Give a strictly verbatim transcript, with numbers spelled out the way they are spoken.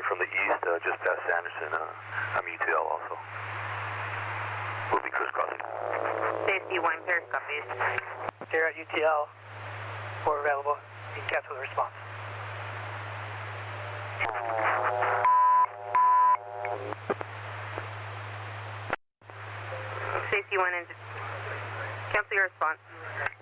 coming from the east, uh, just past Sanderson. Uh, I'm U T L also. We'll be crisscrossing. Safety one, Paris copies. Here at U T L, we're available. You can cancel the response. Safety one, and cancel your response.